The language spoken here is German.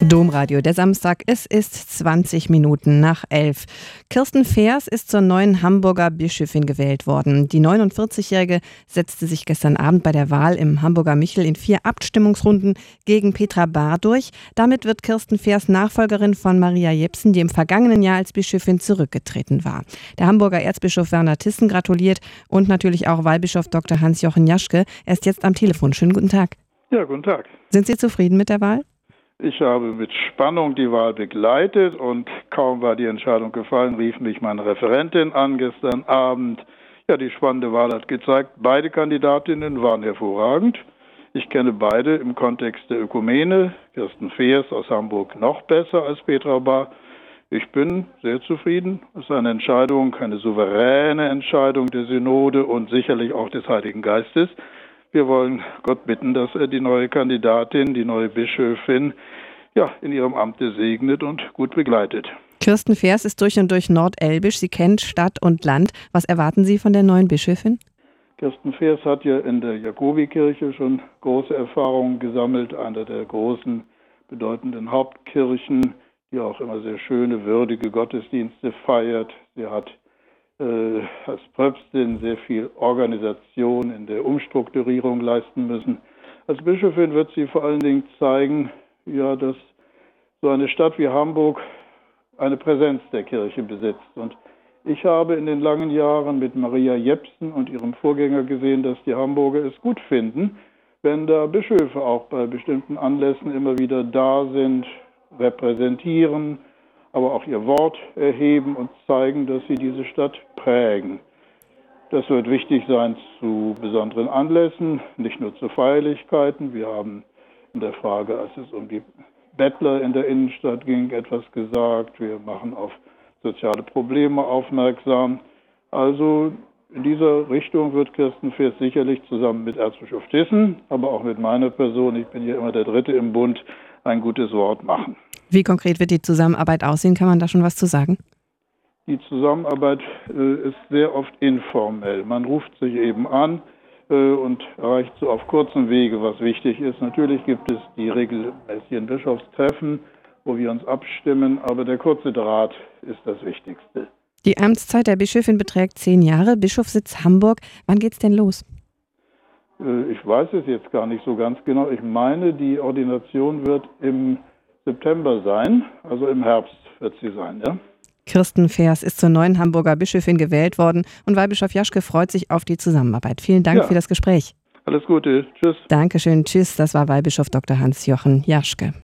Domradio, der Samstag, es ist 20 Minuten nach 11. Kirsten Feers ist zur neuen Hamburger Bischöfin gewählt worden. Die 49-Jährige setzte sich gestern Abend bei der Wahl im Hamburger Michel in 4 Abstimmungsrunden gegen Petra Bahr durch. Damit wird Kirsten Feers Nachfolgerin von Maria Jepsen, die im vergangenen Jahr als Bischöfin zurückgetreten war. Der Hamburger Erzbischof Werner Thyssen gratuliert und natürlich auch Weihbischof Dr. Hans-Jochen Jaschke. Er ist jetzt am Telefon. Schönen guten Tag. Ja, guten Tag. Sind Sie zufrieden mit der Wahl? Ich habe mit Spannung die Wahl begleitet und kaum war die Entscheidung gefallen, rief mich meine Referentin an gestern Abend. Ja, die spannende Wahl hat gezeigt, beide Kandidatinnen waren hervorragend. Ich kenne beide im Kontext der Ökumene. Kirsten Feers aus Hamburg noch besser als Petra Bahr. Ich bin sehr zufrieden. Es ist eine Entscheidung, eine souveräne Entscheidung der Synode und sicherlich auch des Heiligen Geistes. Wir wollen Gott bitten, dass er die neue Kandidatin, die neue Bischöfin, in ihrem Amte segnet und gut begleitet. Kirsten Feers ist durch und durch nordelbisch. Sie kennt Stadt und Land. Was erwarten Sie von der neuen Bischöfin? Kirsten Feers hat ja in der Jakobikirche schon große Erfahrungen gesammelt, einer der großen, bedeutenden Hauptkirchen, die auch immer sehr schöne, würdige Gottesdienste feiert. Sie hat als Pröpstin sehr viel Organisation in der Umstrukturierung leisten müssen. Als Bischöfin wird sie vor allen Dingen zeigen, dass so eine Stadt wie Hamburg eine Präsenz der Kirche besitzt. Und ich habe in den langen Jahren mit Maria Jepsen und ihrem Vorgänger gesehen, dass die Hamburger es gut finden, wenn da Bischöfe auch bei bestimmten Anlässen immer wieder da sind, repräsentieren, aber auch ihr Wort erheben und zeigen, dass sie diese Stadt prägen. Das wird wichtig sein zu besonderen Anlässen, nicht nur zu Feierlichkeiten. Wir haben in der Frage, als es um die Bettler in der Innenstadt ging, etwas gesagt. Wir machen auf soziale Probleme aufmerksam. Also in dieser Richtung wird Kirsten Feers sicherlich zusammen mit Erzbischof Thyssen, aber auch mit meiner Person, ich bin ja immer der Dritte im Bund, ein gutes Wort machen. Wie konkret wird die Zusammenarbeit aussehen? Kann man da schon was zu sagen? Die Zusammenarbeit ist sehr oft informell. Man ruft sich eben an und erreicht so auf kurzem Wege, was wichtig ist. Natürlich gibt es die regelmäßigen Bischofstreffen, wo wir uns abstimmen, aber der kurze Draht ist das Wichtigste. Die Amtszeit der Bischöfin beträgt 10 Jahre, Bischofssitz Hamburg. Wann geht's denn los? Ich weiß es jetzt gar nicht so ganz genau. Ich meine, die Ordination wird im September sein, also im Herbst wird sie sein, ja. Kirsten Feers ist zur neuen Hamburger Bischöfin gewählt worden und Weihbischof Jaschke freut sich auf die Zusammenarbeit. Vielen Dank für das Gespräch. Alles Gute. Tschüss. Dankeschön. Tschüss. Das war Weihbischof Dr. Hans-Jochen Jaschke.